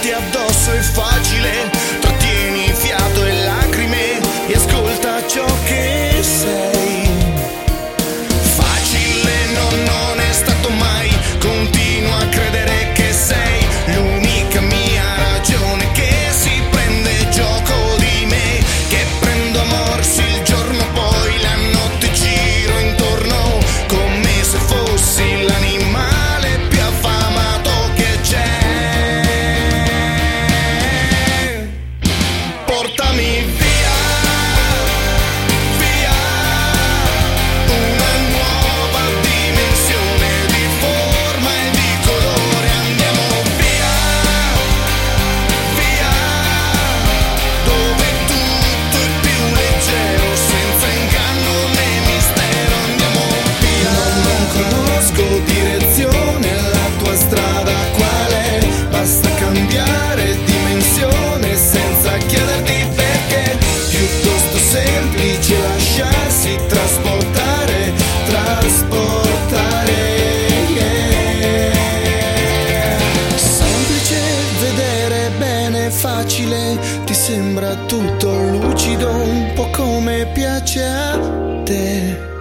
metti addosso è facile, trattieni fiato e lacrime e ascolta ciò che sei. Facile non è stato mai, continua a credere che sei l'unica mia ragione, che si prende gioco di me, che prendo a morsi il giorno, poi la notte giro intorno come se fossi l'animale più affamato che c'è. Portami via, via, una nuova dimensione di forma e di colore. Andiamo via, via, dove tutto è più leggero, senza inganno né mistero. Andiamo via. Non conosco direzione, la tua strada qual è? Basta cambiare dimensione senza chiederti perché. Piuttosto semplice lasciarsi trasportare, trasportare. Semplice vedere bene, facile, ti sembra tutto lucido, un po' come piace a te.